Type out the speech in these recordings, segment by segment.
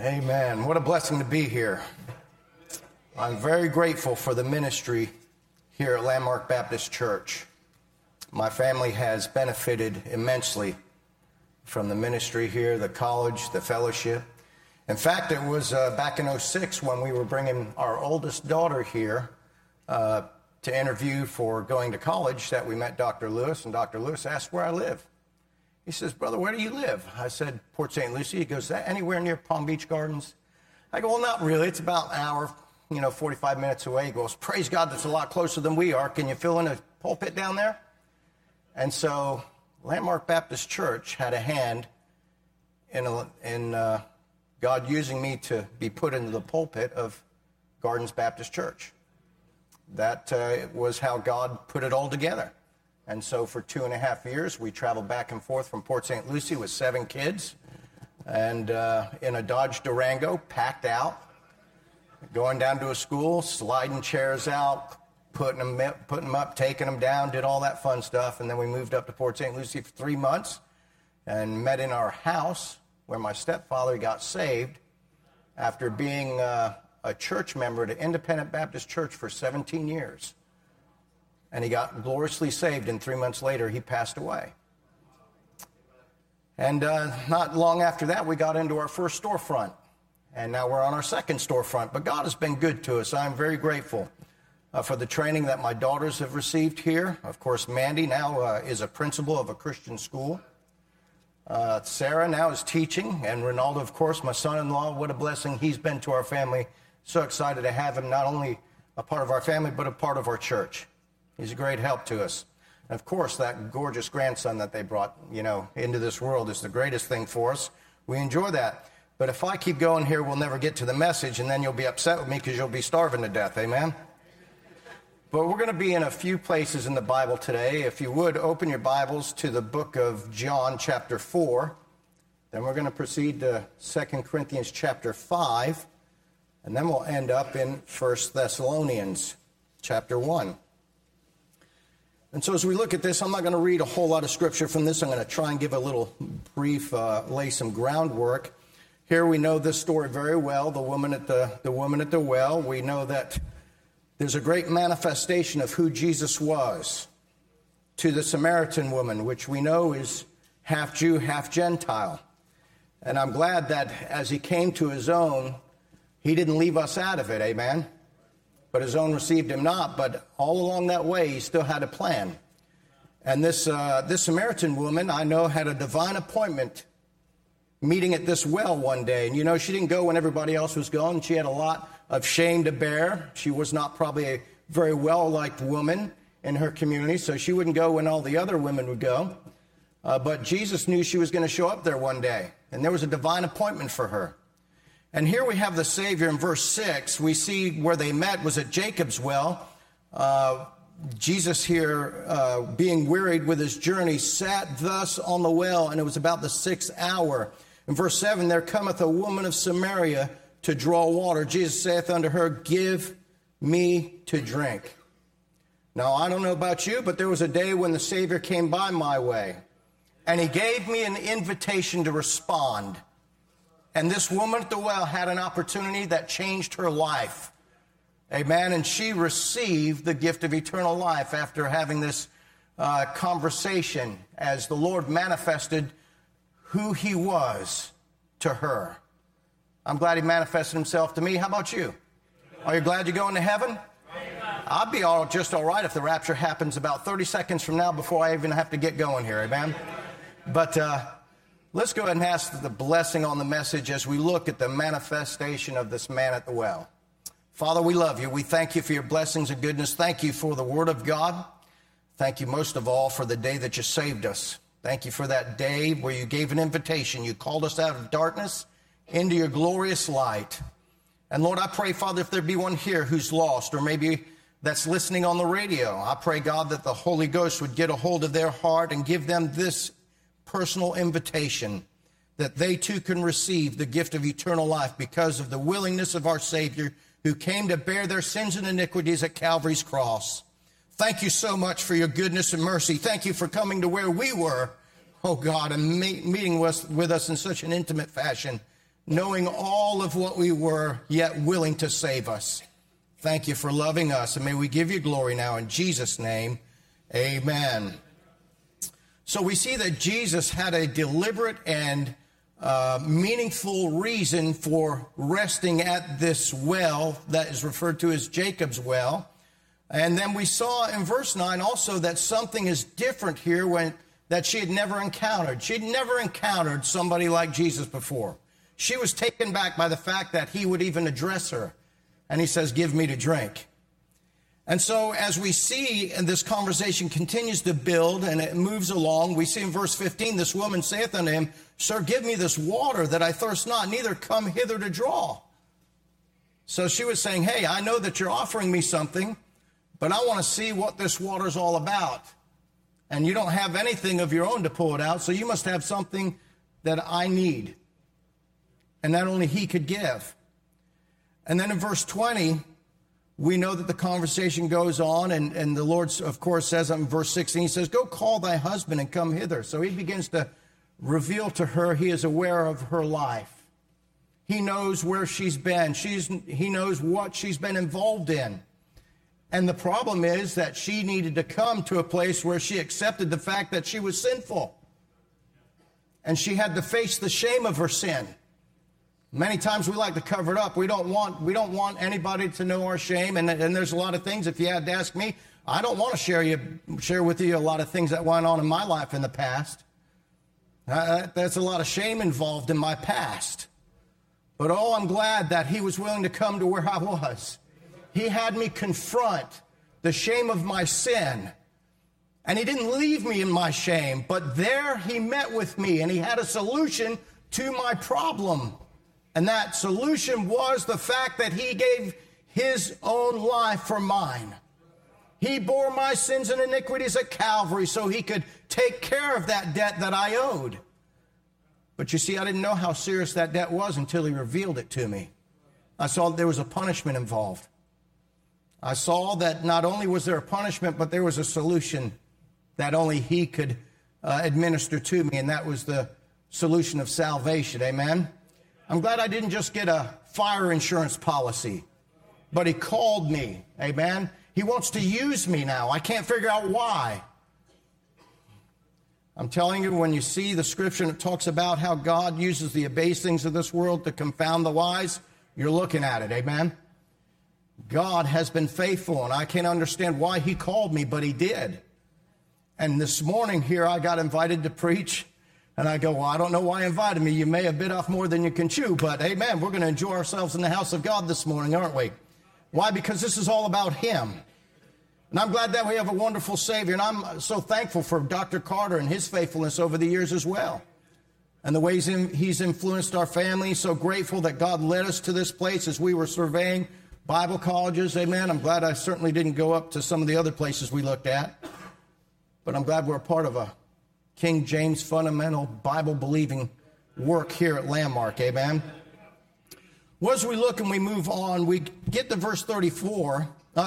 Amen. What a blessing to be here. I'm very grateful for the ministry here at Landmark Baptist Church. My family has benefited immensely from the ministry here, the college, the fellowship. In fact, it was back in 2006 when we were bringing our oldest daughter here to interview for going to college that we met Dr. Lewis, and Dr. Lewis asked where I live. He says, "Brother, where do you live?" I said, "Port St. Lucie." He goes, "Is that anywhere near Palm Beach Gardens?" I go, "Well, not really. It's about an hour, 45 minutes away." He goes, "Praise God, that's a lot closer than we are. Can you fill in a pulpit down there?" And so Landmark Baptist Church had a hand in God using me to be put into the pulpit of Gardens Baptist Church. That was how God put it all together. And so for 2.5 years, we traveled back and forth from Port St. Lucie with 7 kids and in a Dodge Durango, packed out, going down to a school, sliding chairs out, putting them up, taking them down, did all that fun stuff. And then we moved up to Port St. Lucie for 3 months and met in our house where my stepfather got saved after being a church member at Independent Baptist Church for 17 years. And he got gloriously saved, and 3 months later, he passed away. And not long after that, we got into our first storefront. And now we're on our second storefront. But God has been good to us. I'm very grateful for the training that my daughters have received here. Of course, Mandy now is a principal of a Christian school. Sarah now is teaching. And Ronaldo, of course, my son-in-law, what a blessing he's been to our family. So excited to have him not only a part of our family, but a part of our church. He's a great help to us. And of course, that gorgeous grandson that they brought, into this world is the greatest thing for us. We enjoy that. But if I keep going here, we'll never get to the message, and then you'll be upset with me because you'll be starving to death. Amen? But we're going to be in a few places in the Bible today. If you would, open your Bibles to the book of John, chapter 4. Then we're going to proceed to 2 Corinthians chapter 5. And then we'll end up in 1 Thessalonians chapter 1. And so as we look at this, I'm not going to read a whole lot of scripture from this. I'm going to try and give a little brief, lay some groundwork. Here we know this story very well, the woman at the well. We know that there's a great manifestation of who Jesus was to the Samaritan woman, which we know is half Jew, half Gentile. And I'm glad that as he came to his own, he didn't leave us out of it, amen? But his own received him not. But all along that way, he still had a plan. And this Samaritan woman, I know, had a divine appointment meeting at this well one day. And, she didn't go when everybody else was going. She had a lot of shame to bear. She was not probably a very well-liked woman in her community, so she wouldn't go when all the other women would go. But Jesus knew she was going to show up there one day. And there was a divine appointment for her. And here we have the Savior in verse 6. We see where they met was at Jacob's well. Jesus here, being wearied with his journey, sat thus on the well, and it was about the 6th hour. In verse 7, there cometh a woman of Samaria to draw water. Jesus saith unto her, "Give me to drink." Now, I don't know about you, but there was a day when the Savior came by my way, and he gave me an invitation to respond. And this woman at the well had an opportunity that changed her life. Amen. And she received the gift of eternal life after having this conversation as the Lord manifested who he was to her. I'm glad he manifested himself to me. How about you? Are you glad you're going to heaven? I'll be just all right if the rapture happens about 30 seconds from now before I even have to get going here. Amen. But let's go ahead and ask the blessing on the message as we look at the manifestation of this man at the well. Father, we love you. We thank you for your blessings and goodness. Thank you for the word of God. Thank you most of all for the day that you saved us. Thank you for that day where you gave an invitation. You called us out of darkness into your glorious light. And Lord, I pray, Father, if there be one here who's lost or maybe that's listening on the radio, I pray, God, that the Holy Ghost would get a hold of their heart and give them this personal invitation that they too can receive the gift of eternal life because of the willingness of our Savior who came to bear their sins and iniquities at Calvary's cross. Thank you so much for your goodness and mercy. Thank you for coming to where we were, oh God, and meeting with us in such an intimate fashion. knowing all of what we were, yet willing to save us. Thank you for loving us, and may we give you glory now in Jesus' name. Amen. So we see that Jesus had a deliberate and meaningful reason for resting at this well that is referred to as Jacob's well. And then we saw in verse 9 also that something is different here that she had never encountered. She had never encountered somebody like Jesus before. She was taken back by the fact that he would even address her. And he says, give me to drink. And so as we see, and this conversation continues to build and it moves along, we see in verse 15, this woman saith unto him, Sir, give me this water that I thirst not, neither come hither to draw. So she was saying, hey, I know that you're offering me something, but I want to see what this water's all about. And you don't have anything of your own to pull it out, so you must have something that I need. And that only he could give. And then in verse 20, we know that the conversation goes on, and the Lord, of course, says in verse 16, he says, go call thy husband and come hither. So he begins to reveal to her he is aware of her life. He knows where she's been. He knows what she's been involved in. And the problem is that she needed to come to a place where she accepted the fact that she was sinful. And she had to face the shame of her sin. Many times we like to cover it up. We don't want anybody to know our shame. And there's a lot of things, if you had to ask me, I don't want to share with you a lot of things that went on in my life in the past. There's a lot of shame involved in my past. But oh, I'm glad that he was willing to come to where I was. He had me confront the shame of my sin. And he didn't leave me in my shame, but there he met with me and he had a solution to my problem. And that solution was the fact that he gave his own life for mine. He bore my sins and iniquities at Calvary so he could take care of that debt that I owed. But you see, I didn't know how serious that debt was until he revealed it to me. I saw that there was a punishment involved. I saw that not only was there a punishment, but there was a solution that only he could administer to me, and that was the solution of salvation. Amen? I'm glad I didn't just get a fire insurance policy, but he called me. Amen? He wants to use me now. I can't figure out why. I'm telling you, when you see the scripture that talks about how God uses the abased things of this world to confound the wise, you're looking at it. Amen? God has been faithful, and I can't understand why he called me, but he did. And this morning here, I got invited to preach, and I go, well, I don't know why he invited me. You may have bit off more than you can chew, but amen, we're going to enjoy ourselves in the house of God this morning, aren't we? Why? Because this is all about him. And I'm glad that we have a wonderful Savior, and I'm so thankful for Dr. Carter and his faithfulness over the years as well. And the ways he's influenced our family. So grateful that God led us to this place as we were surveying Bible colleges. Amen. I'm glad I certainly didn't go up to some of the other places we looked at. But I'm glad we're a part of a King James fundamental Bible-believing work here at Landmark. Amen. Well, as we look and we move on, we get to verse 29.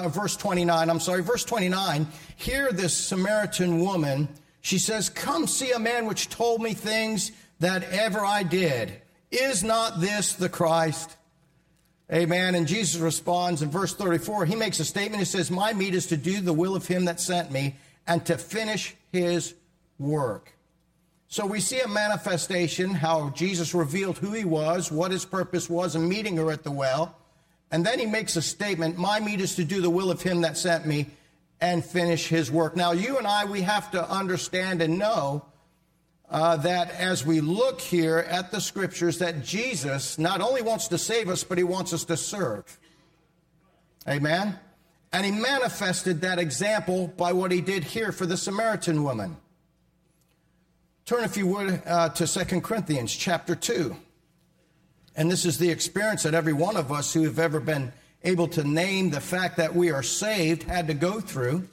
Verse 29. Here this Samaritan woman, she says, come see a man which told me things that ever I did. Is not this the Christ? Amen. And Jesus responds in verse 34. He makes a statement. He says, my meat is to do the will of him that sent me and to finish his work. So we see a manifestation, how Jesus revealed who he was, what his purpose was in meeting her at the well. And then he makes a statement, my meat is to do the will of him that sent me and finish his work. Now, you and I, we have to understand and know that as we look here at the scriptures, that Jesus not only wants to save us, but he wants us to serve. Amen? And he manifested that example by what he did here for the Samaritan woman. Turn, if you would, to 2 Corinthians chapter 2. And this is the experience that every one of us who have ever been able to name the fact that we are saved had to go through.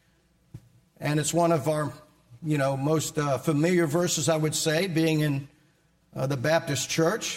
And it's one of our most familiar verses, I would say, being in the Baptist church.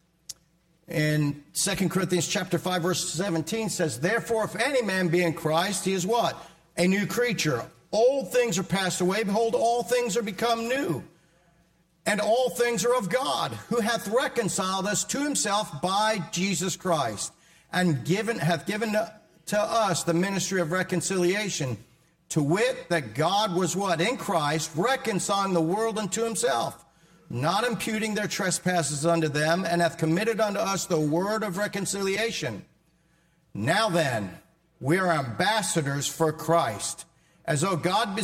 In 2 Corinthians chapter 5, verse 17 says, therefore, if any man be in Christ, he is what? A new creature. Old things are passed away. Behold, all things are become new. And all things are of God, who hath reconciled us to himself by Jesus Christ, and hath given to us the ministry of reconciliation, to wit, that God was what? In Christ, reconciling the world unto himself, not imputing their trespasses unto them, and hath committed unto us the word of reconciliation. Now then, we are ambassadors for Christ, as though God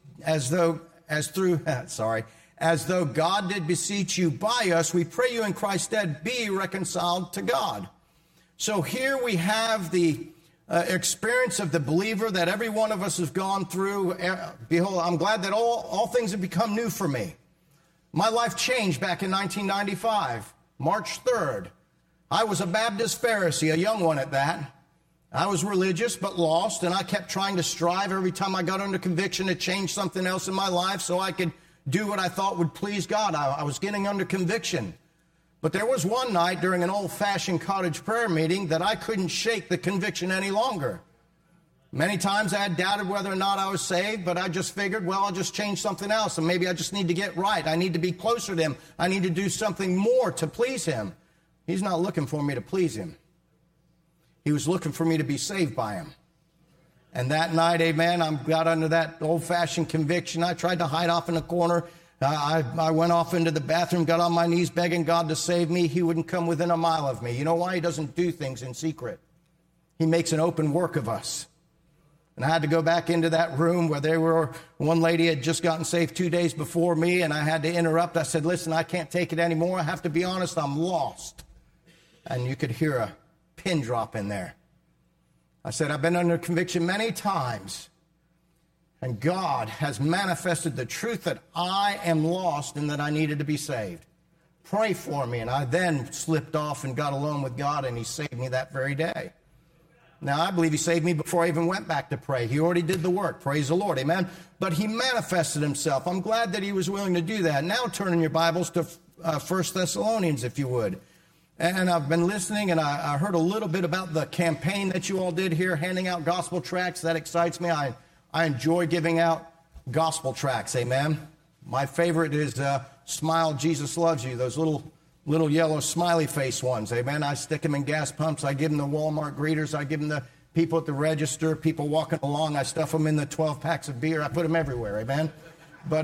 did beseech you by us, we pray you in Christ's stead, be reconciled to God. So here we have the experience of the believer that every one of us has gone through. Behold, I'm glad that all things have become new for me. My life changed back in 1995, March 3rd. I was a Baptist Pharisee, a young one at that. I was religious but lost, and I kept trying to strive every time I got under conviction to change something else in my life so I could do what I thought would please God. I was getting under conviction. But there was one night during an old-fashioned cottage prayer meeting that I couldn't shake the conviction any longer. Many times I had doubted whether or not I was saved, but I just figured, well, I'll just change something else, and maybe I just need to get right. I need to be closer to him. I need to do something more to please him. He's not looking for me to please him. He was looking for me to be saved by him. And that night, amen, I got under that old-fashioned conviction. I tried to hide off in a corner. I went off into the bathroom, got on my knees begging God to save me. He wouldn't come within a mile of me. You know why? He doesn't do things in secret. He makes an open work of us. And I had to go back into that room where one lady had just gotten saved 2 days before me, and I had to interrupt. I said, listen, I can't take it anymore. I have to be honest, I'm lost. And you could hear a pin drop in there. I said, I've been under conviction many times, and God has manifested the truth that I am lost and that I needed to be saved. Pray for me. And I then slipped off and got alone with God, and he saved me that very day. Now, I believe he saved me before I even went back to pray. He already did the work. Praise the Lord. Amen. But he manifested himself. I'm glad that he was willing to do that. Now turn in your Bibles to 1 Thessalonians, if you would. And I've been listening, and I heard a little bit about the campaign that you all did here, handing out gospel tracts. That excites me. I enjoy giving out gospel tracts, amen. My favorite is Smile, Jesus Loves You, those little yellow smiley face ones, amen. I stick them in gas pumps. I give them to Walmart greeters. I give them to people at the register, people walking along. I stuff them in the 12 packs of beer. I put them everywhere, amen. But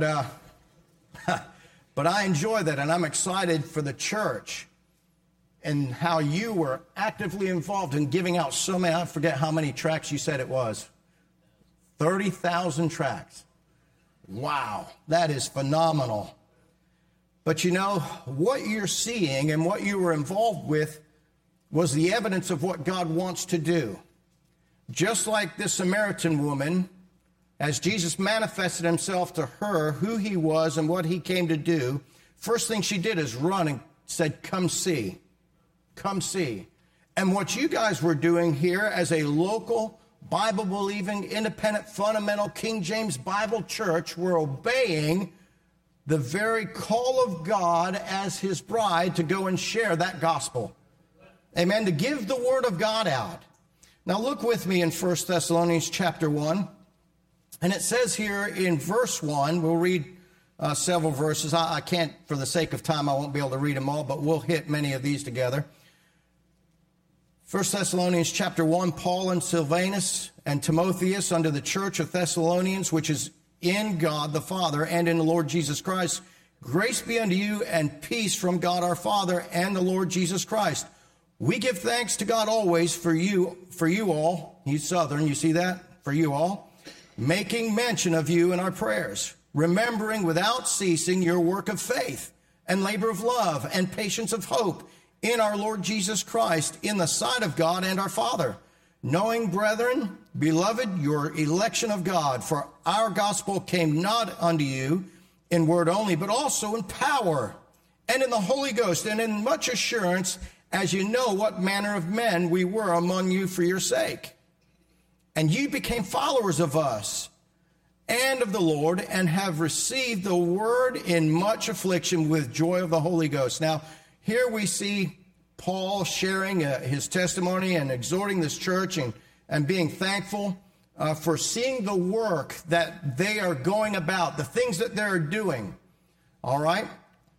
I enjoy that, and I'm excited for the church and how you were actively involved in giving out so many, I forget how many tracts you said it was. 30,000 tracts. Wow, that is phenomenal. But you know, what you're seeing and what you were involved with was the evidence of what God wants to do. Just like this Samaritan woman, as Jesus manifested himself to her, who he was and what he came to do, first thing she did is run and said, come see. Come see. And what you guys were doing here as a local, Bible-believing, independent, fundamental King James Bible church were obeying the very call of God as his bride to go and share that gospel. Amen. To give the word of God out. Now look with me in 1 Thessalonians chapter 1. And it says here in verse 1, we'll read several verses. I can't, for the sake of time, I won't be able to read them all, but we'll hit many of these together. 1 Thessalonians chapter 1, Paul and Silvanus and Timotheus unto the church of Thessalonians, which is in God the Father and in the Lord Jesus Christ. Grace be unto you and peace from God our Father and the Lord Jesus Christ. We give thanks to God always for you all. You Southern, you see that? For you all. Making mention of you in our prayers, remembering without ceasing your work of faith and labor of love and patience of hope in our Lord Jesus Christ, in the sight of God and our Father. Knowing, brethren, beloved, your election of God, for our gospel came not unto you in word only, but also in power and in the Holy Ghost and in much assurance, as you know what manner of men we were among you for your sake. And you became followers of us and of the Lord, and have received the word in much affliction with joy of the Holy Ghost. Now, here we see Paul sharing his testimony and exhorting this church and being thankful for seeing the work that they are going about, the things that they're doing. All right?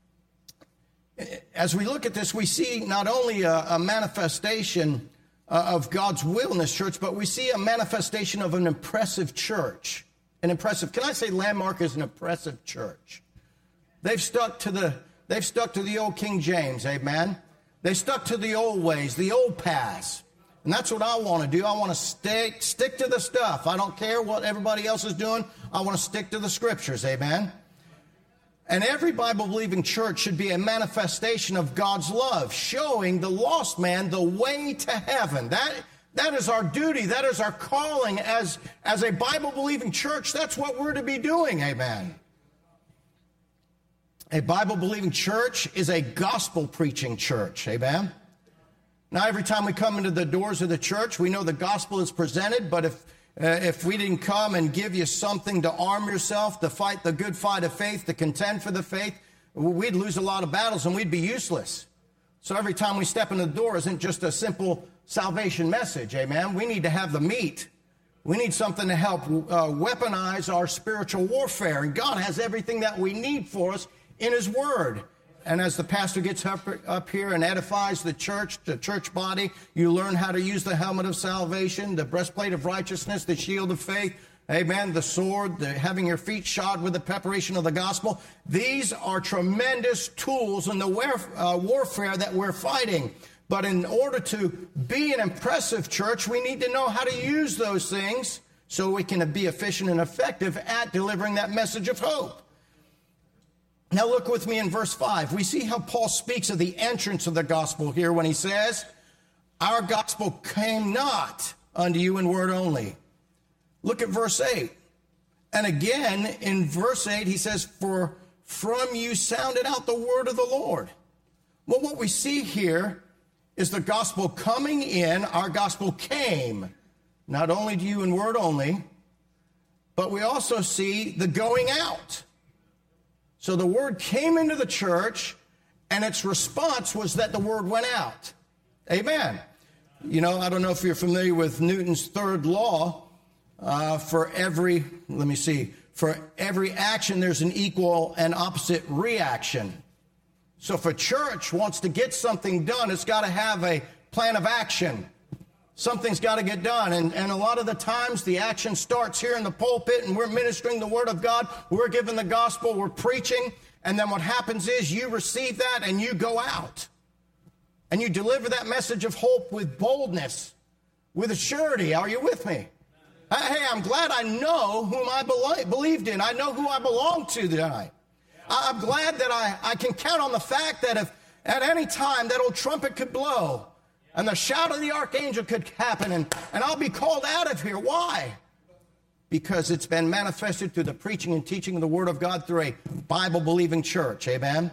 As we look at this, we see not only a manifestation of God's will in this church, but we see a manifestation of an impressive church. Can I say Landmark is an impressive church? They've stuck to the old King James, amen? They stuck to the old ways, the old paths. And that's what I want to do. I want to stick to the stuff. I don't care what everybody else is doing. I want to stick to the scriptures, amen? And every Bible-believing church should be a manifestation of God's love, showing the lost man the way to heaven. That is our duty. That is our calling as a Bible-believing church. That's what we're to be doing, amen? A Bible-believing church is a gospel-preaching church, amen? Now, every time we come into the doors of the church, we know the gospel is presented, but if we didn't come and give you something to arm yourself, to fight the good fight of faith, to contend for the faith, we'd lose a lot of battles and we'd be useless. So every time we step in the door isn't just a simple salvation message, amen? We need to have the meat. We need something to help weaponize our spiritual warfare, and God has everything that we need for us in His Word. And as the pastor gets up here and edifies the church body, you learn how to use the helmet of salvation, the breastplate of righteousness, the shield of faith, amen, the sword, having your feet shod with the preparation of the gospel. These are tremendous tools in the warfare that we're fighting. But in order to be an impressive church, we need to know how to use those things so we can be efficient and effective at delivering that message of hope. Now look with me in verse 5. We see how Paul speaks of the entrance of the gospel here when he says, our gospel came not unto you in word only. Look at verse 8. And again in verse 8 he says, for from you sounded out the word of the Lord. Well, what we see here is the gospel coming in. Our gospel came not only to you in word only, but we also see the going out. So the word came into the church, and its response was that the word went out. Amen. You know, I don't know if you're familiar with Newton's third law. For every action, there's an equal and opposite reaction. So if a church wants to get something done, it's got to have a plan of action. Something's got to get done. And a lot of the times the action starts here in the pulpit and we're ministering the word of God. We're giving the gospel. We're preaching. And then what happens is you receive that and you go out. And you deliver that message of hope with boldness, with surety. Are you with me? Hey, I'm glad I know whom I believed in. I know who I belong to tonight. I'm glad that I can count on the fact that if at any time that old trumpet could blow, and the shout of the archangel could happen, and I'll be called out of here. Why? Because it's been manifested through the preaching and teaching of the Word of God through a Bible-believing church. Amen?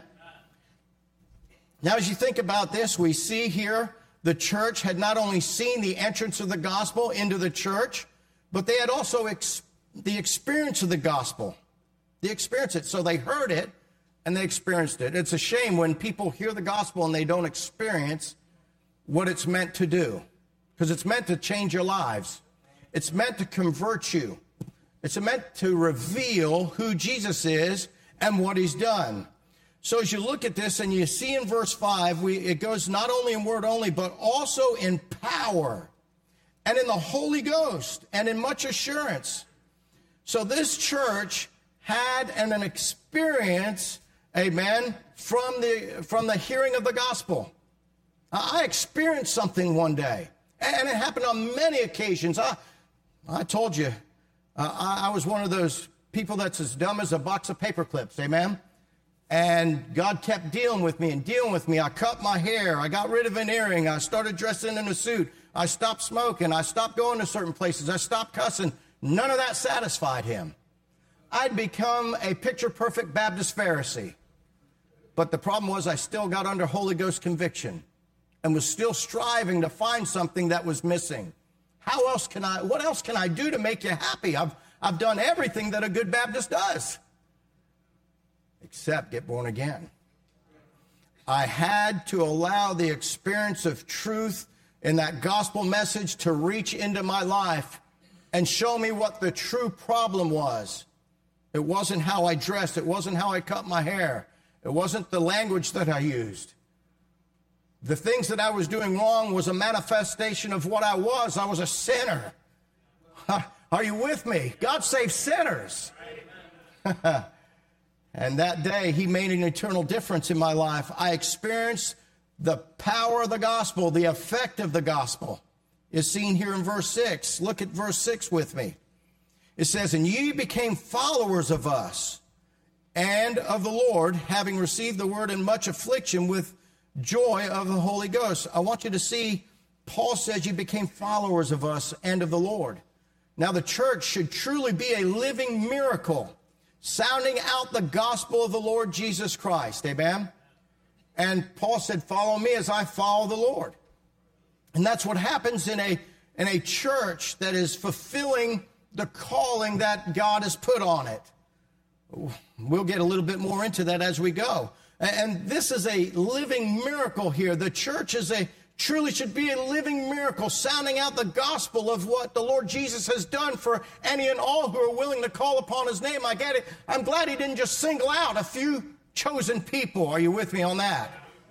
Now, as you think about this, we see here the church had not only seen the entrance of the gospel into the church, but they had also the experience of the gospel. They experienced it. So they heard it, and they experienced it. It's a shame when people hear the gospel and they don't experience what it's meant to do, because it's meant to change your lives. It's meant to convert you. It's meant to reveal who Jesus is and what He's done. So as you look at this and you see in verse 5, it goes not only in word only, but also in power and in the Holy Ghost and in much assurance. So this church had an experience, amen, from the hearing of the gospel. I experienced something one day, and it happened on many occasions. I told you, I was one of those people that's as dumb as a box of paper clips, amen? And God kept dealing with me. I cut my hair. I got rid of an earring. I started dressing in a suit. I stopped smoking. I stopped going to certain places. I stopped cussing. None of that satisfied Him. I'd become a picture-perfect Baptist Pharisee. But the problem was I still got under Holy Ghost conviction and was still striving to find something that was missing. What else can I do to make you happy? I've done everything that a good Baptist does, except get born again. I had to allow the experience of truth in that gospel message to reach into my life and show me what the true problem was. It wasn't how I dressed. It wasn't how I cut my hair. It wasn't the language that I used. The things that I was doing wrong was a manifestation of what I was. I was a sinner. Are you with me? God saves sinners. And that day, he made an eternal difference in my life. I experienced the power of the gospel, the effect of the gospel is seen here in verse 6. Look at verse 6 with me. It says, and ye became followers of us and of the Lord, having received the word in much affliction with joy of the Holy Ghost. I want you to see, Paul says you became followers of us and of the Lord. Now the church should truly be a living miracle, sounding out the gospel of the Lord Jesus Christ. Amen? And Paul said, follow me as I follow the Lord. And that's what happens in a church that is fulfilling the calling that God has put on it. We'll get a little bit more into that as we go. And this is a living miracle here. The church truly should be a living miracle, sounding out the gospel of what the Lord Jesus has done for any and all who are willing to call upon his name. I get it. I'm glad he didn't just single out a few chosen people. Are you with me on that?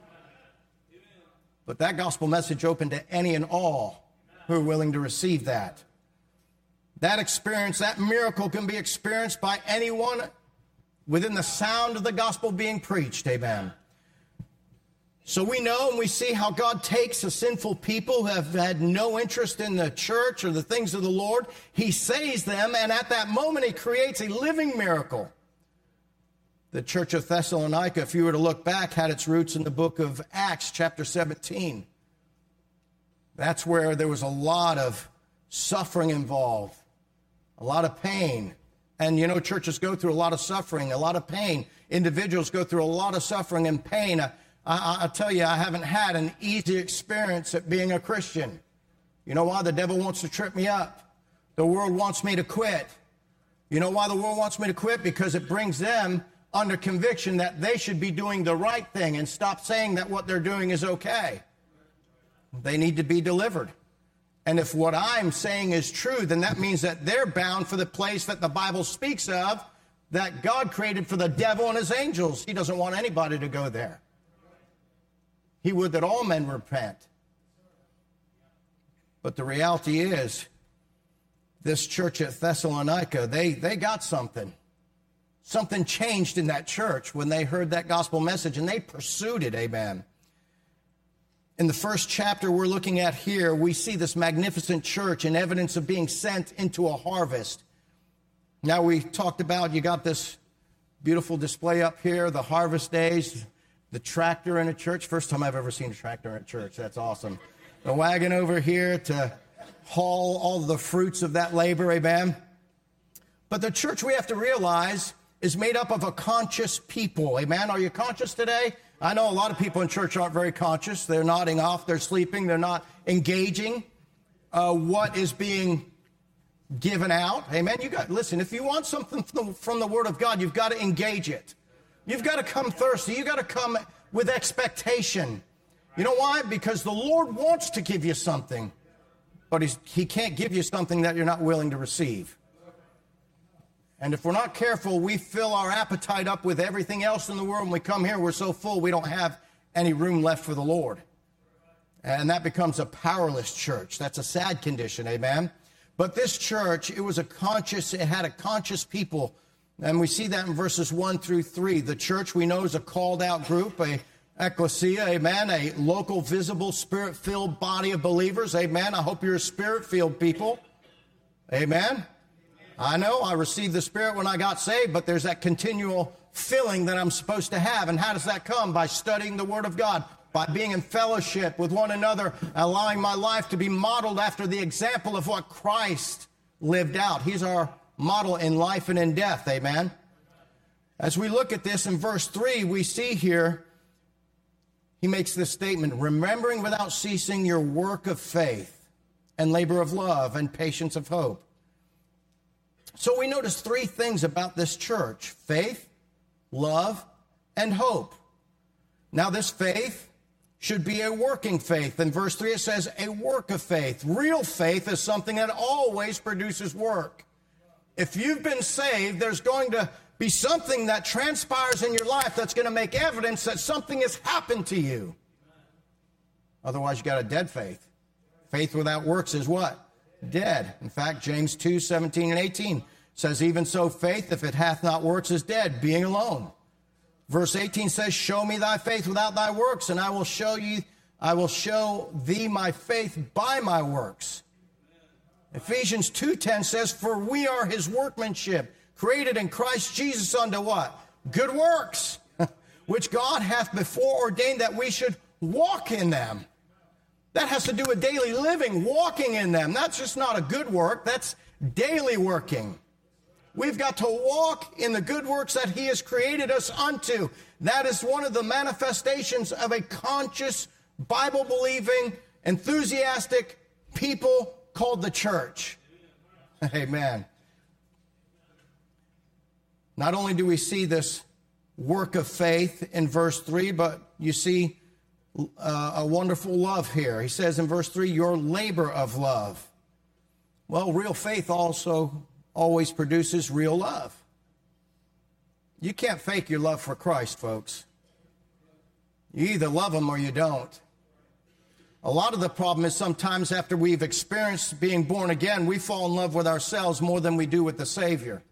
But that gospel message open to any and all who are willing to receive that. That experience, that miracle can be experienced by anyone within the sound of the gospel being preached. Amen. So we know and we see how God takes a sinful people who have had no interest in the church or the things of the Lord. He saves them, and at that moment he creates a living miracle. The church of Thessalonica, if you were to look back, had its roots in the book of Acts, chapter 17. That's where there was a lot of suffering involved, a lot of pain. And you know, churches go through a lot of suffering, a lot of pain. Individuals go through a lot of suffering and pain. I tell you, I haven't had an easy experience at being a Christian. You know why? The devil wants to trip me up. The world wants me to quit. You know why the world wants me to quit? Because it brings them under conviction that they should be doing the right thing and stop saying that what they're doing is okay. They need to be delivered. And if what I'm saying is true, then that means that they're bound for the place that the Bible speaks of, that God created for the devil and his angels. He doesn't want anybody to go there. He would that all men repent. But the reality is, this church at Thessalonica, they got something. Something changed in that church when they heard that gospel message, and they pursued it. Amen. In the first chapter we're looking at here, we see this magnificent church and evidence of being sent into a harvest. Now, we talked about, you got this beautiful display up here, the harvest days, the tractor in a church. First time I've ever seen a tractor in a church. That's awesome. The wagon over here to haul all the fruits of that labor. Amen. But the church, we have to realize, is made up of a conscious people. Amen. Are you conscious today? I know a lot of people in church aren't very conscious. They're nodding off. They're sleeping. They're not engaging what is being given out. Amen. Listen, if you want something from the Word of God, you've got to engage it. You've got to come thirsty. You've got to come with expectation. You know why? Because the Lord wants to give you something, but he can't give you something that you're not willing to receive. And if we're not careful, we fill our appetite up with everything else in the world. When we come here, we're so full, we don't have any room left for the Lord. And that becomes a powerless church. That's a sad condition, amen? But this church, it had a conscious people. And we see that in verses 1 through 3. The church, we know, is a called-out group, a ecclesia, amen, a local, visible, spirit-filled body of believers, amen. I hope you're a spirit-filled people, amen. I know I received the Spirit when I got saved, but there's that continual filling that I'm supposed to have. And how does that come? By studying the Word of God, by being in fellowship with one another, allowing my life to be modeled after the example of what Christ lived out. He's our model in life and in death, amen. As we look at this in verse 3, we see here, he makes this statement, remembering without ceasing your work of faith and labor of love and patience of hope. So we notice three things about this church: faith, love, and hope. Now this faith should be a working faith. In verse 3 it says a work of faith. Real faith is something that always produces work. If you've been saved, there's going to be something that transpires in your life that's going to make evidence that something has happened to you. Otherwise, you got a dead faith. Faith without works is what? Dead. In fact, James 2:17 and 18 says, even so faith, if it hath not works, is dead, being alone. Verse 18 says, show me thy faith without thy works, and I will show thee my faith by my works. Ephesians 2:10 says, for we are his workmanship, created in Christ Jesus unto what? Good works, which God hath before ordained that we should walk in them. That has to do with daily living, walking in them. That's just not a good work. That's daily working. We've got to walk in the good works that he has created us unto. That is one of the manifestations of a conscious, Bible-believing, enthusiastic people called the church. Amen. Not only do we see this work of faith in verse 3, but you see a wonderful love here. He says in verse 3, your labor of love. Well, real faith also always produces real love. You can't fake your love for Christ, folks. You either love him or you don't. A lot of the problem is sometimes after we've experienced being born again, we fall in love with ourselves more than we do with the Savior.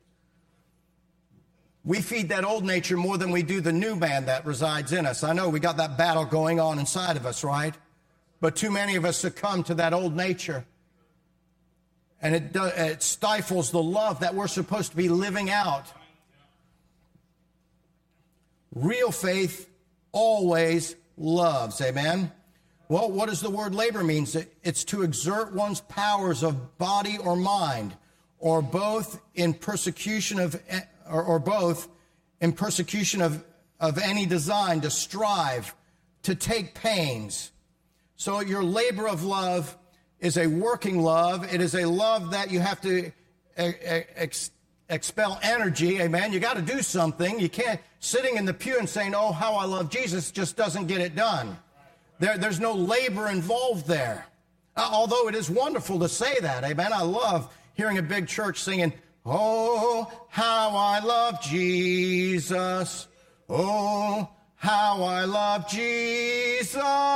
We feed that old nature more than we do the new man that resides in us. I know we got that battle going on inside of us, right? But too many of us succumb to that old nature. And it stifles the love that we're supposed to be living out. Real faith always loves, amen? Well, what does the word labor mean? It's to exert one's powers of body or mind, or both in persecution of any design, to strive, to take pains. So your labor of love is a working love. It is a love that you have to expel energy, amen? You got to do something. You can't, sitting in the pew and saying, oh, how I love Jesus, just doesn't get it done. There's no labor involved there. Although it is wonderful to say that, amen? I love hearing a big church singing, oh, how I love Jesus. Oh, how I love Jesus.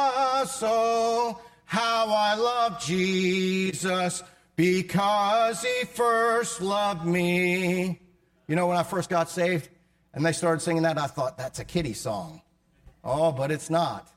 Oh, how I love Jesus, because he first loved me. You know, when I first got saved and they started singing that, I thought, that's a kiddie song. Oh, but it's not.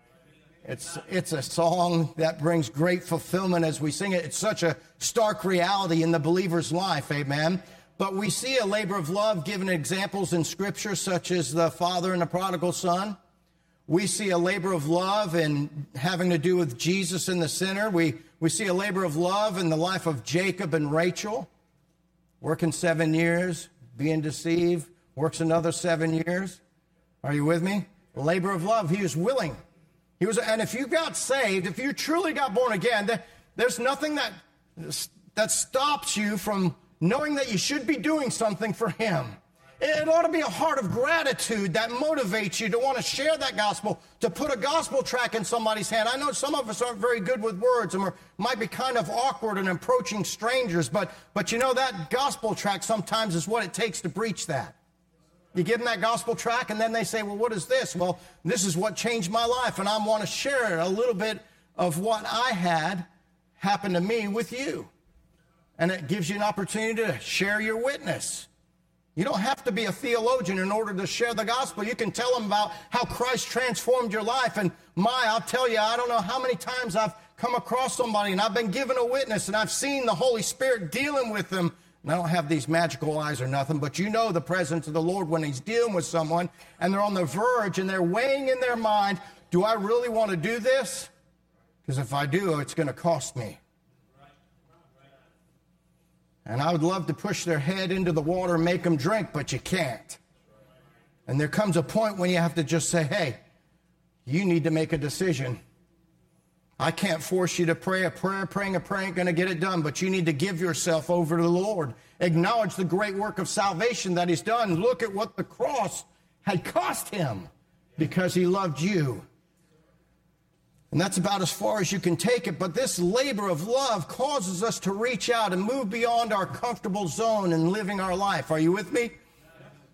It's a song that brings great fulfillment as we sing it. It's such a stark reality in the believer's life, amen? But we see a labor of love given examples in Scripture, such as the father and the prodigal son. We see a labor of love in having to do with Jesus and the sinner. We see a labor of love in the life of Jacob and Rachel. Working 7 years, being deceived, works another 7 years. Are you with me? A labor of love. He was willing. And if you got saved, if you truly got born again, there's nothing that stops you from knowing that you should be doing something for him. It ought to be a heart of gratitude that motivates you to want to share that gospel, to put a gospel tract in somebody's hand. I know some of us aren't very good with words and might be kind of awkward in approaching strangers, but you know that gospel tract sometimes is what it takes to preach that. You give them that gospel tract and then they say, well, what is this? Well, this is what changed my life, and I want to share a little bit of what I had happen to me with you. And it gives you an opportunity to share your witness. You don't have to be a theologian in order to share the gospel. You can tell them about how Christ transformed your life. And I'll tell you, I don't know how many times I've come across somebody and I've been given a witness and I've seen the Holy Spirit dealing with them. And I don't have these magical eyes or nothing, but you know the presence of the Lord when he's dealing with someone and they're on the verge and they're weighing in their mind, do I really want to do this? Because if I do, it's going to cost me. And I would love to push their head into the water and make them drink, but you can't. And there comes a point when you have to just say, hey, you need to make a decision. I can't force you to pray a prayer. Praying a prayer ain't going to get it done, but you need to give yourself over to the Lord. Acknowledge the great work of salvation that he's done. Look at what the cross had cost him because he loved you. And that's about as far as you can take it. But this labor of love causes us to reach out and move beyond our comfortable zone in living our life. Are you with me?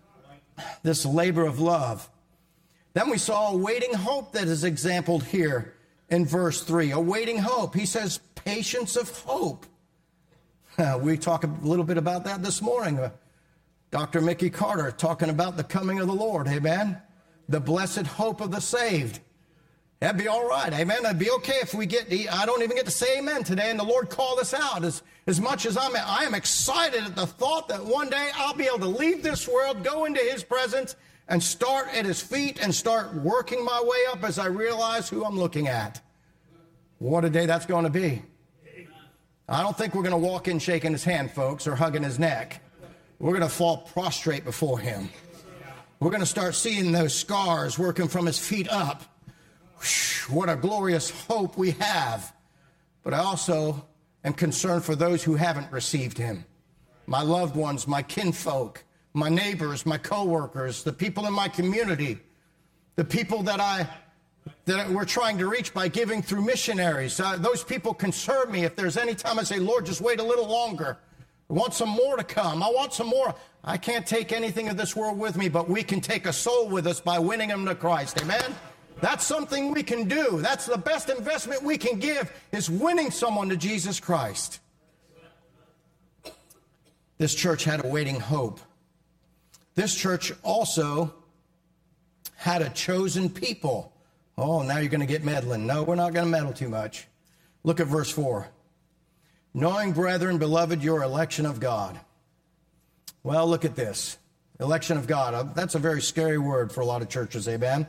this labor of love. Then we saw a waiting hope that is exampled here in verse 3. A waiting hope. He says patience of hope. We talked a little bit about that this morning. Dr. Mickey Carter talking about the coming of the Lord. Amen. The blessed hope of the saved. That'd be all right. Amen. That'd be okay if I don't even get to say amen today, and the Lord called us out. As much as I am excited at the thought that one day I'll be able to leave this world, go into his presence, and start at his feet and start working my way up as I realize who I'm looking at. What a day that's going to be. I don't think we're going to walk in shaking his hand, folks, or hugging his neck. We're going to fall prostrate before him. We're going to start seeing those scars working from his feet up. What a glorious hope we have. But I also am concerned for those who haven't received him. My loved ones, my kinfolk, my neighbors, my coworkers, the people in my community, the people that we're trying to reach by giving through missionaries. Those people concern me. If there's any time I say, Lord, just wait a little longer. I want some more to come. I want some more. I can't take anything of this world with me, but we can take a soul with us by winning them to Christ. Amen? That's something we can do. That's the best investment we can give, is winning someone to Jesus Christ. This church had a waiting hope. This church also had a chosen people. Oh, now you're going to get meddling. No, we're not going to meddle too much. Look at verse 4. Knowing, brethren, beloved, your election of God. Well, look at this. Election of God. That's a very scary word for a lot of churches, amen?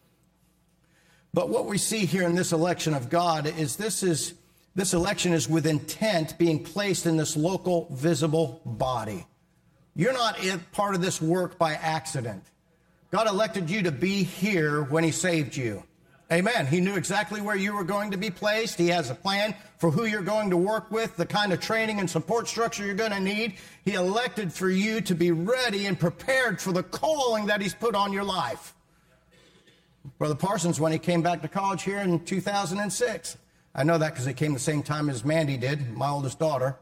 But what we see here in this election of God is this election is with intent being placed in this local visible body. You're not part of this work by accident. God elected you to be here when he saved you. Amen. He knew exactly where you were going to be placed. He has a plan for who you're going to work with, the kind of training and support structure you're going to need. He elected for you to be ready and prepared for the calling that he's put on your life. Brother Parsons, when he came back to college here in 2006, I know that because he came the same time as Mandy did, my oldest daughter.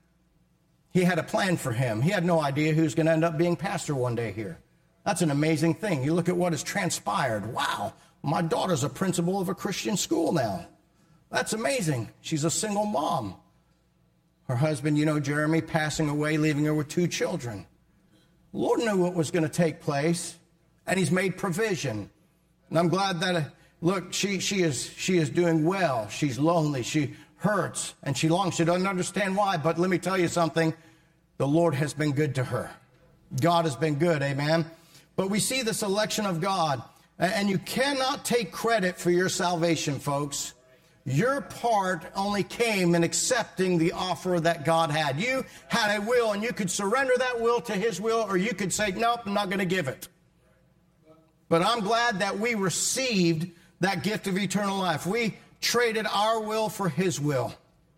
He had a plan for him. He had no idea who was going to end up being pastor one day here. That's an amazing thing. You look at what has transpired. Wow, my daughter's a principal of a Christian school now. That's amazing. She's a single mom. Her husband, Jeremy, passing away, leaving her with 2 children. The Lord knew what was going to take place, and he's made provision. And I'm glad that, look, she is doing well. She's lonely. She hurts, and she longs. She doesn't understand why, but let me tell you something. The Lord has been good to her. God has been good, amen? But we see this election of God, and you cannot take credit for your salvation, folks. Your part only came in accepting the offer that God had. You had a will, and you could surrender that will to his will, or you could say, nope, I'm not going to give it. But I'm glad that we received that gift of eternal life. We traded our will for his will.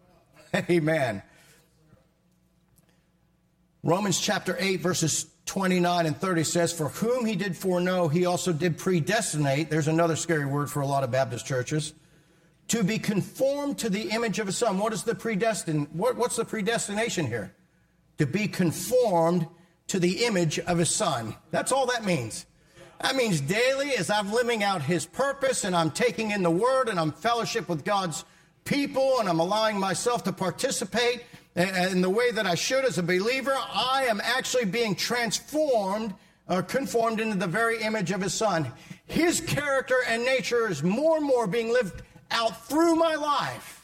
Amen. Romans chapter 8, verses 29 and 30 says, for whom he did foreknow, he also did predestinate. There's another scary word for a lot of Baptist churches. To be conformed to the image of his son. What is the what's the predestination here? To be conformed to the image of his son. That's all that means. That means daily as I'm living out his purpose and I'm taking in the word and I'm fellowship with God's people and I'm allowing myself to participate in the way that I should as a believer, I am actually being transformed or conformed into the very image of his son. His character and nature is more and more being lived out through my life.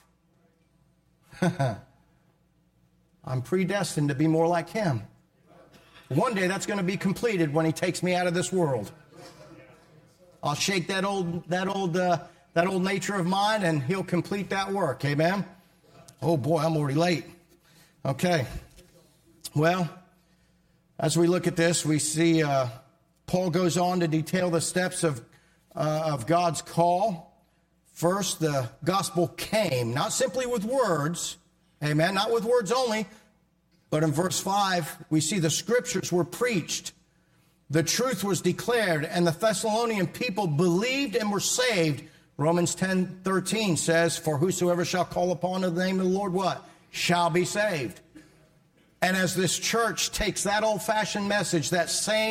I'm predestined to be more like him. One day that's going to be completed when he takes me out of this world. I'll shake that old nature of mine, and he'll complete that work. Amen. Oh boy, I'm already late. Okay. Well, as we look at this, we see Paul goes on to detail the steps of God's call. First, the gospel came, not simply with words, amen, not with words only, but in verse 5, we see the scriptures were preached. The truth was declared, and the Thessalonian people believed and were saved. Romans 10:13 says, for whosoever shall call upon the name of the Lord, what? Shall be saved. And as this church takes that old-fashioned message, that same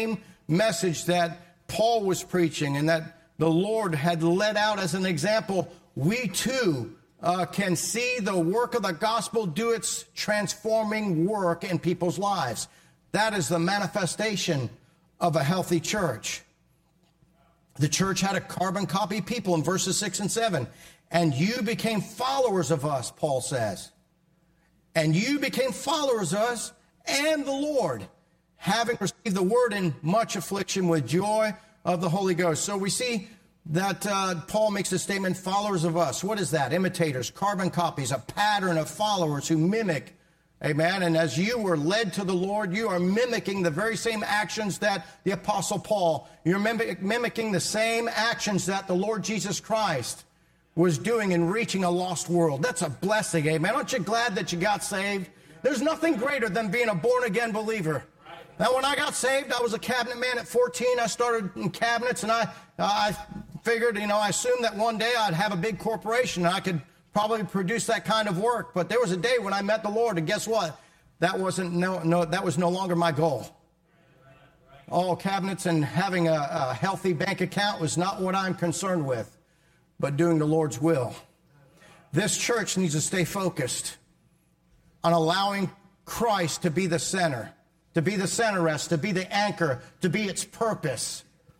message that Paul was preaching and that the Lord had led out as an example, we too can see the work of the gospel do its transforming work in people's lives. That is the manifestation of a healthy church. The church had a carbon copy people in verses 6 and 7. And you became followers of us, Paul says. And you became followers of us and the Lord, having received the word in much affliction with joy of the Holy Ghost. So we see that Paul makes a statement, followers of us. What is that? Imitators, carbon copies, a pattern of followers who mimic. Amen. And as you were led to the Lord, you are mimicking the very same actions that the Apostle Paul, you're mimicking the same actions that the Lord Jesus Christ was doing in reaching a lost world. That's a blessing, amen. Aren't you glad that you got saved? There's nothing greater than being a born-again believer. Now, when I got saved, I was a cabinet man at 14. I started in cabinets, and I figured, I assumed that one day I'd have a big corporation, and I could probably produce that kind of work. But there was a day when I met the Lord, and guess what? That was no longer my goal. All cabinets and having a healthy bank account was not what I'm concerned with, but doing the Lord's will. This church needs to stay focused on allowing Christ to be the center, to be the centerrest, to be the anchor, to be its purpose.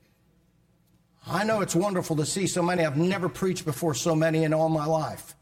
I know it's wonderful to see so many. I've never preached before so many in all my life.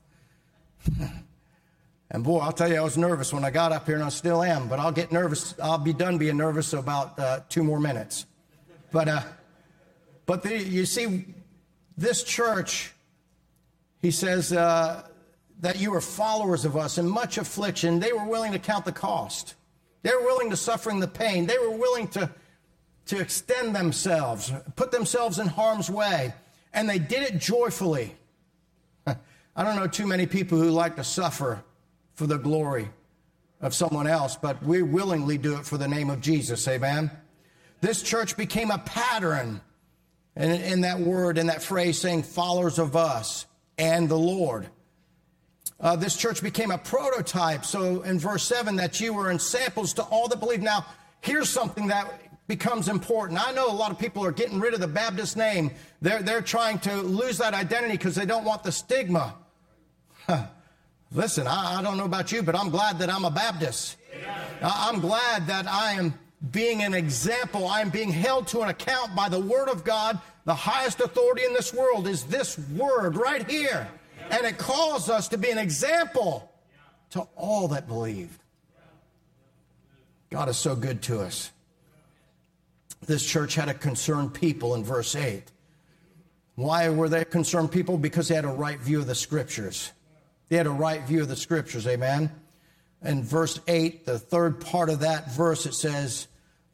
And boy, I'll tell you, I was nervous when I got up here, and I still am, but I'll get nervous. I'll be done being nervous in about 2 more minutes. But you see, this church, he says that you are followers of us in much affliction. They were willing to count the cost. They were willing to suffering the pain. They were willing to extend themselves, put themselves in harm's way, and they did it joyfully. I don't know too many people who like to suffer for the glory of someone else, but we willingly do it for the name of Jesus, amen? This church became a pattern in that word, in that phrase, saying followers of us and the Lord. This church became a prototype, so in verse 7, that you were in samples to all that believe. Now, here's something that becomes important. I know a lot of people are getting rid of the Baptist name. They're trying to lose that identity because they don't want the stigma. Listen, I don't know about you, but I'm glad that I'm a Baptist. I'm glad that I am being an example. I am being held to an account by the Word of God. The highest authority in this world is this Word right here. And it calls us to be an example to all that believe. God is so good to us. This church had a concerned people in verse 8. Why were they concerned people? Because they had a right view of the Scriptures. They had a right view of the Scriptures, amen? In verse 8, the third part of that verse, it says,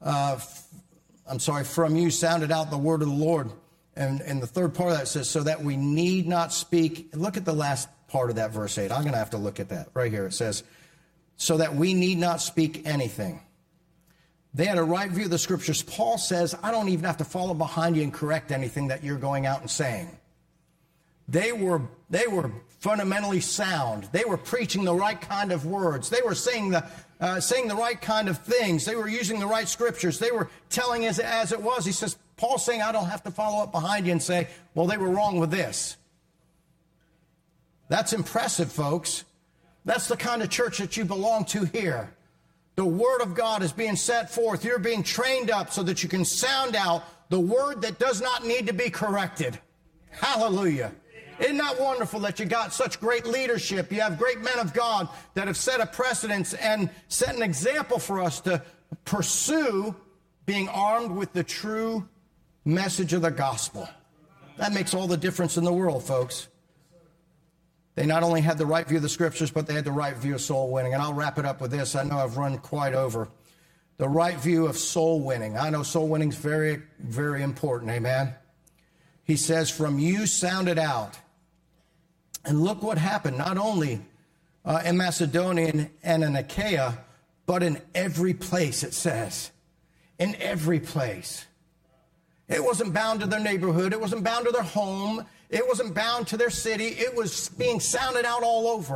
from you sounded out the word of the Lord. And the third part of that says, so that we need not speak. Look at the last part of that verse 8. I'm going to have to look at that right here. It says, so that we need not speak anything. They had a right view of the Scriptures. Paul says, I don't even have to follow behind you and correct anything that you're going out and saying. They were fundamentally sound. They were preaching the right kind of words. They were saying the right kind of things. They were using the right Scriptures. They were telling as it was. He says, Paul's saying, I don't have to follow up behind you and say, well, they were wrong with this. That's impressive, folks. That's the kind of church that you belong to here. The Word of God is being set forth. You're being trained up so that you can sound out the word that does not need to be corrected. Hallelujah. Isn't that wonderful that you got such great leadership? You have great men of God that have set a precedence and set an example for us to pursue being armed with the true message of the gospel. That makes all the difference in the world, folks. They not only had the right view of the Scriptures, but they had the right view of soul winning. And I'll wrap it up with this. I know I've run quite over. The right view of soul winning. I know soul winning is very, very important. Amen. He says, from you sounded out. And look what happened, not only in Macedonia and in Achaia, but in every place, it says. In every place. It wasn't bound to their neighborhood. It wasn't bound to their home. It wasn't bound to their city. It was being sounded out all over.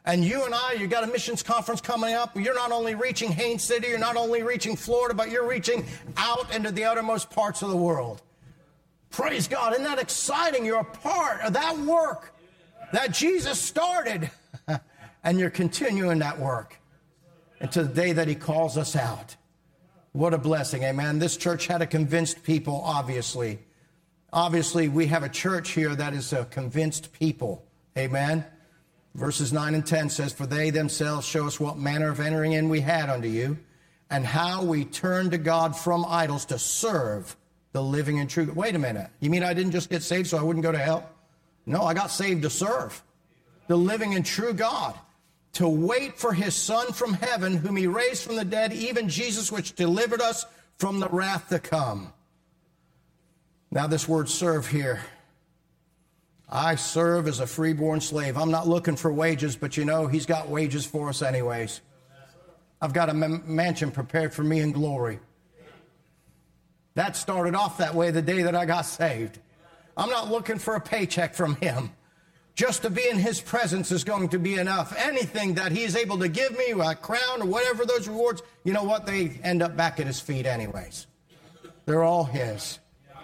And you and I, you got a missions conference coming up. You're not only reaching Haines City, you're not only reaching Florida, but you're reaching out into the uttermost parts of the world. Praise God. Isn't that exciting? You're a part of that work that Jesus started. And you're continuing that work until the day that he calls us out. What a blessing, amen. This church had a convinced people, obviously. Obviously, we have a church here that is a convinced people, amen. Verses 9 and 10 says, for they themselves show us what manner of entering in we had unto you, and how we turned to God from idols to serve the living and true. Wait a minute. You mean I didn't just get saved so I wouldn't go to hell? No, I got saved to serve the living and true God, to wait for his Son from heaven, whom he raised from the dead, even Jesus, which delivered us from the wrath to come. Now this word serve here. I serve as a freeborn slave. I'm not looking for wages, but you know, he's got wages for us anyways. I've got a mansion prepared for me in glory. That started off that way the day that I got saved. I'm not looking for a paycheck from him. Just to be in his presence is going to be enough. Anything that he is able to give me, a crown or whatever those rewards, you know what? They end up back at his feet anyways. They're all his.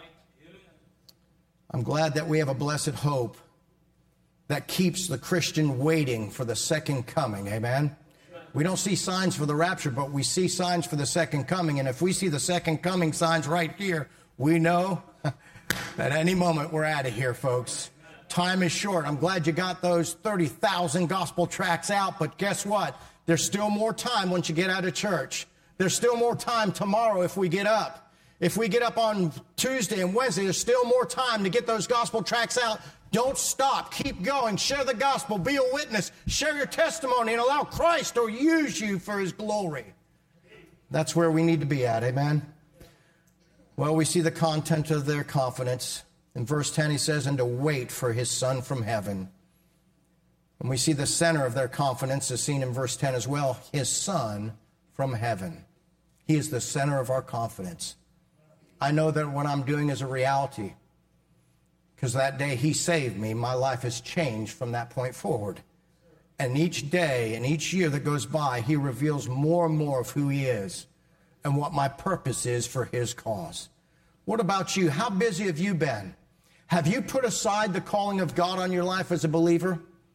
I'm glad that we have a blessed hope that keeps the Christian waiting for the second coming. Amen. We don't see signs for the rapture, but we see signs for the second coming. And if we see the second coming signs right here, we know that any moment we're out of here, folks. Time is short. I'm glad you got those 30,000 gospel tracts out, but guess what? There's still more time once you get out of church. There's still more time tomorrow if we get up. If we get up on Tuesday and Wednesday, there's still more time to get those gospel tracts out. Don't stop. Keep going. Share the gospel. Be a witness. Share your testimony and allow Christ to use you for his glory. That's where we need to be at. Amen. Well, we see the content of their confidence. In verse 10, he says, and to wait for his Son from heaven. And we see the center of their confidence is seen in verse 10 as well. His Son from heaven. He is the center of our confidence. I know that what I'm doing is a reality. Because that day he saved me, my life has changed from that point forward. And each day and each year that goes by, he reveals more and more of who he is and what my purpose is for his cause. What about you? How busy have you been? Have you put aside the calling of God on your life as a believer?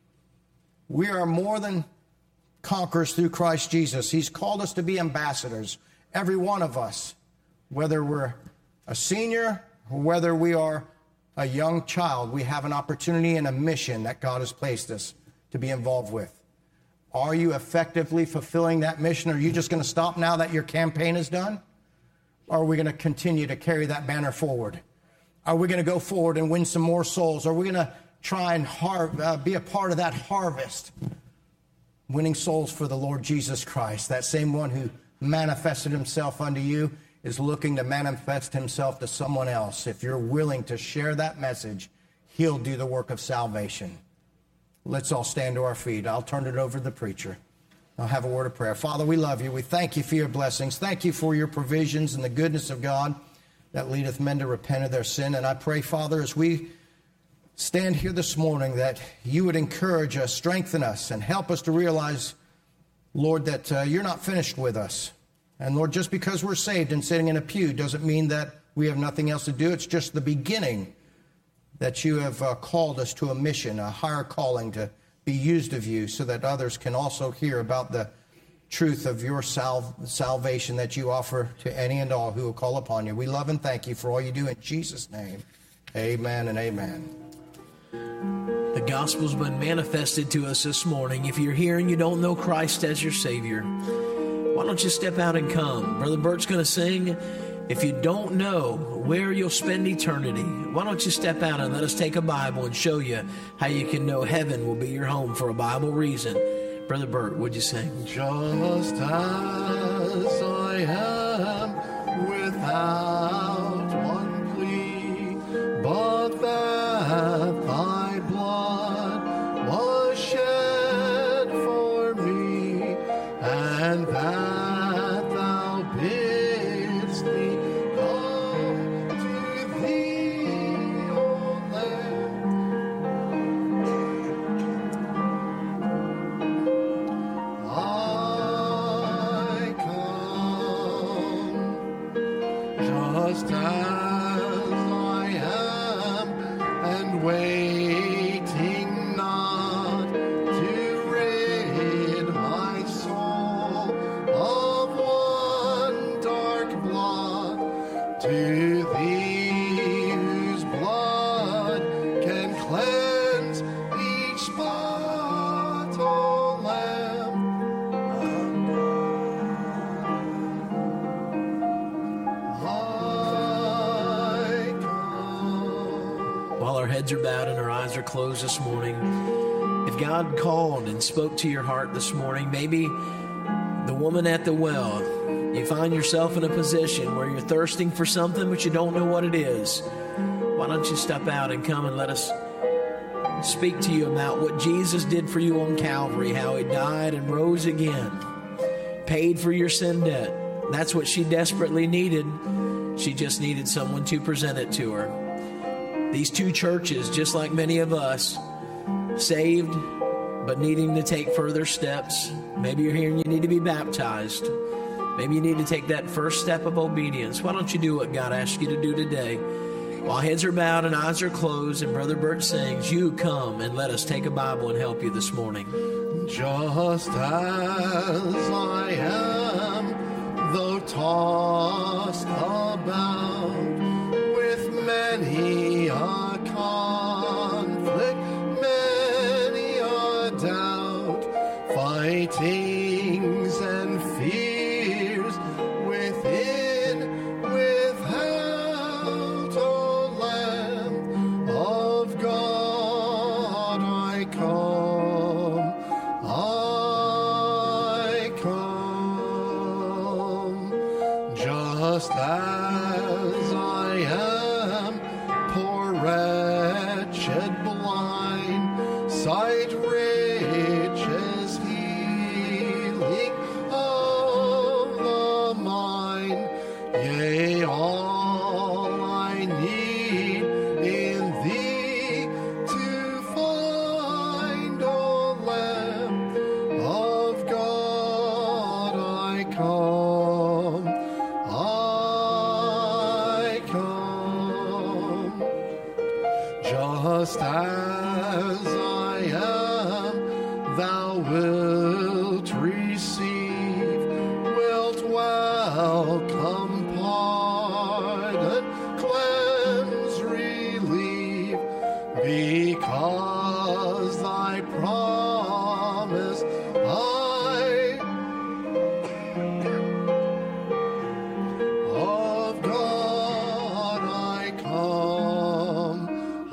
We are more than conquerors through Christ Jesus. He's called us to be ambassadors, every one of us, whether we're a senior or whether we are a young child. We have an opportunity and a mission that God has placed us to be involved with. Are you effectively fulfilling that mission? Or are you just going to stop now that your campaign is done? Or are we going to continue to carry that banner forward? Are we going to go forward and win some more souls? Are we going to try and be a part of that harvest? Winning souls for the Lord Jesus Christ, that same one who manifested himself unto you, is looking to manifest himself to someone else. If you're willing to share that message, he'll do the work of salvation. Let's all stand to our feet. I'll turn it over to the preacher. I'll have a word of prayer. Father, we love you. We thank you for your blessings. Thank you for your provisions and the goodness of God that leadeth men to repent of their sin. And I pray, Father, as we stand here this morning, that you would encourage us, strengthen us, and help us to realize, Lord, that you're not finished with us. And Lord, just because we're saved and sitting in a pew doesn't mean that we have nothing else to do. It's just the beginning that you have called us to a mission, a higher calling to be used of you so that others can also hear about the truth of your salvation that you offer to any and all who will call upon you. We love and thank you for all you do in Jesus' name. Amen and amen. The gospel's been manifested to us this morning. If you're here and you don't know Christ as your Savior, why don't you step out and come? Brother Bert's going to sing. If you don't know where you'll spend eternity, why don't you step out and let us take a Bible and show you how you can know heaven will be your home for a Bible reason. Brother Bert, would you sing? Just as I am without one plea, but that thy blood was shed for me, and that thou bidst me come to thee, O Lamb. heads are bowed and our eyes are closed this morning, if God called and spoke to your heart this morning, maybe the woman at the well, you find yourself in a position where you're thirsting for something, but you don't know what it is. Why don't you step out and come and let us speak to you about what Jesus did for you on Calvary, how he died and rose again, paid for your sin debt. That's what she desperately needed. She just needed someone to present it to her. These two churches, just like many of us, saved but needing to take further steps. Maybe you're here and you need to be baptized. Maybe you need to take that first step of obedience. Why don't you do what God asked you to do today? While heads are bowed and eyes are closed and Brother Bert sings, you come and let us take a Bible and help you this morning. Just as I am, though tossed about with many a conflict, many a doubt, fightings and fears within, without, O Lamb of God, I come, just as I am, poor wretched blind, sight riches healing of the mind, yea, all I need in thee to find, O Lamb of God, I come, just as I am, thou wilt receive, wilt welcome, pardon, cleanse, relieve, because thy promise of God I come,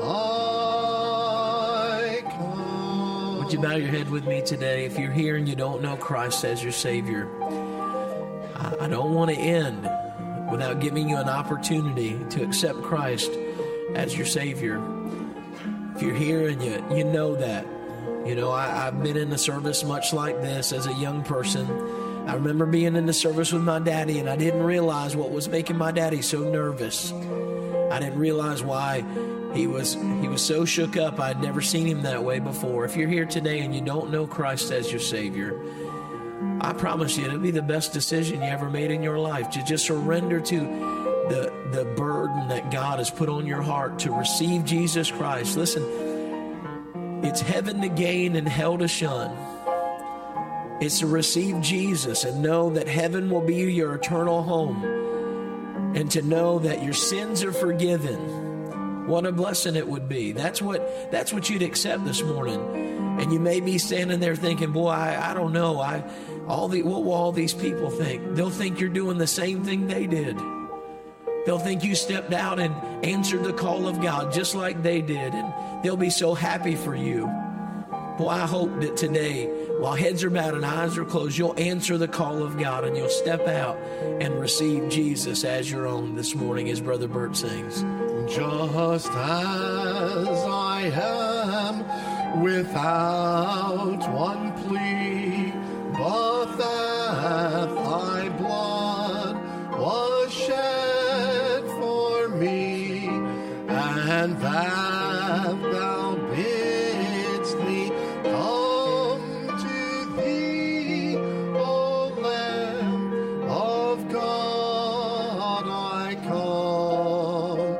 Would you bow your head with me today? If you're here and you don't know Christ as your Savior, I don't want to end without giving you an opportunity to accept Christ as your Savior. If you're here and you know that, I've been in the service much like this as a young person. I remember being in the service with my daddy, and I didn't realize what was making my daddy so nervous. I didn't realize why he was so shook up. I'd never seen him that way before. If you're here today and you don't know Christ as your Savior, I promise you it'll be the best decision you ever made in your life, to just surrender to the burden that God has put on your heart to receive Jesus Christ. Listen, it's heaven to gain and hell to shun. It's to receive Jesus and know that heaven will be your eternal home, and to know that your sins are forgiven. What a blessing it would be. That's what you'd accept this morning. And you may be standing there thinking, boy, I don't know. What will all these people think? They'll think you're doing the same thing they did. They'll think you stepped out and answered the call of God just like they did, and they'll be so happy for you. Well, I hope that today, while heads are bowed and eyes are closed, you'll answer the call of God and you'll step out and receive Jesus as your own this morning, as Brother Bert sings. Just as I am, without one plea, but that thy blood was shed for me, and that thou bidst me come to thee, O Lamb of God, I come,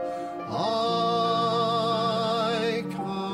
I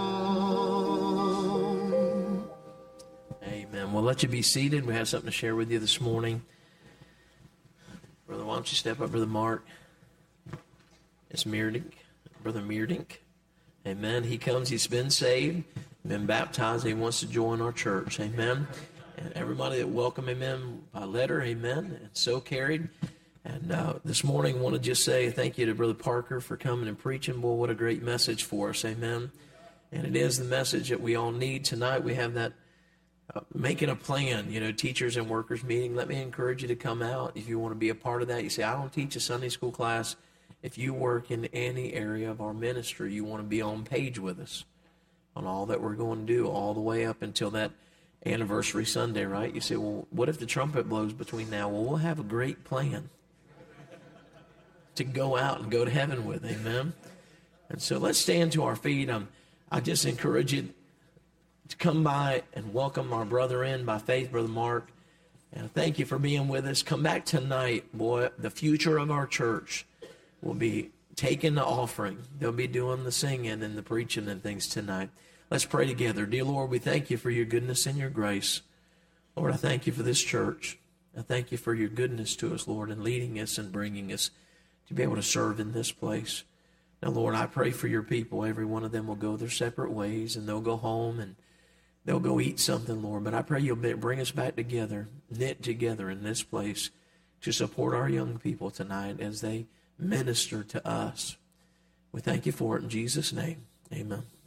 come. Amen. We'll let you be seated. We have something to share with you this morning. Brother, why don't you step up, Brother Mark? It's Meerdink, Brother Meerdink. Amen. He comes, he's been saved, been baptized, he wants to join our church. Amen. And everybody that welcome him in by letter, amen, and so carried. And this morning, I want to just say thank you to Brother Parker for coming and preaching. Boy, what a great message for us. Amen. And it is the message that we all need tonight. We have that making a plan, teachers and workers meeting. Let me encourage you to come out if you want to be a part of that. You say, I don't teach a Sunday school class. If you work in any area of our ministry, you want to be on page with us on all that we're going to do all the way up until that anniversary Sunday, right? You say, well, what if the trumpet blows between now? Well, we'll have a great plan to go out and go to heaven with. Amen. And so let's stand to our feet. I just encourage you to come by and welcome our brother in by faith, Brother Mark. And thank you for being with us. Come back tonight. Boy, the future of our church will be taking the offering. They'll be doing the singing and the preaching and things tonight. Let's pray together. Dear Lord, we thank you for your goodness and your grace. Lord, I thank you for this church. I thank you for your goodness to us, Lord, and leading us and bringing us to be able to serve in this place. Now, Lord, I pray for your people. Every one of them will go their separate ways, and they'll go home and they'll go eat something, Lord. But I pray you'll bring us back together, knit together in this place to support our young people tonight as they minister to us. We thank you for it in Jesus' name. Amen.